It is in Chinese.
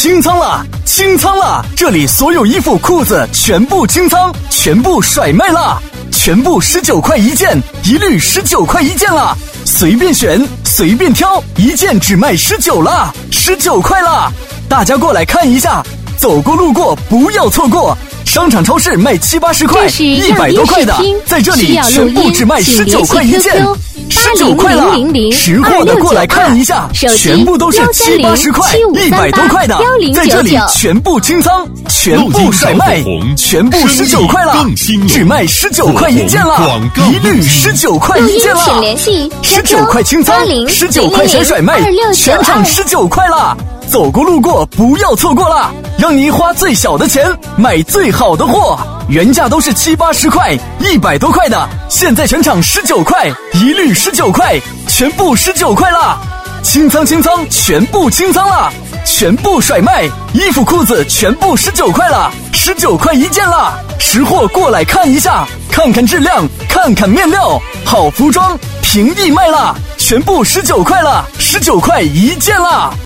清仓啦！清仓啦！这里所有衣服、裤子全部清仓，全部甩卖啦！全部19块一件，一律19块一件啦！随便选，随便挑，一件只卖19啦，19块啦！大家过来看一下，走过路过不要错过。商场超市卖70-80块，100多块的，在这里全部只卖19块一件，19块了，识货的过来看一下，全部都是70-80块，100多块的，在这里全部清仓，全部甩卖，全部19块了，只卖19块一件了，一律19块一件了，19块清仓，19块钱甩卖，全场19块了。走过路过不要错过啦，让你花最小的钱买最好的货，原价都是70-80块，100多块的，现在全场19块，一律19块，全部19块啦！清仓清仓，全部清仓啦！全部甩卖，衣服裤子全部19块了，19块一件啦！识货过来看一下，看看质量，看看面料，好服装平易卖啦！全部19块了，19块一件啦！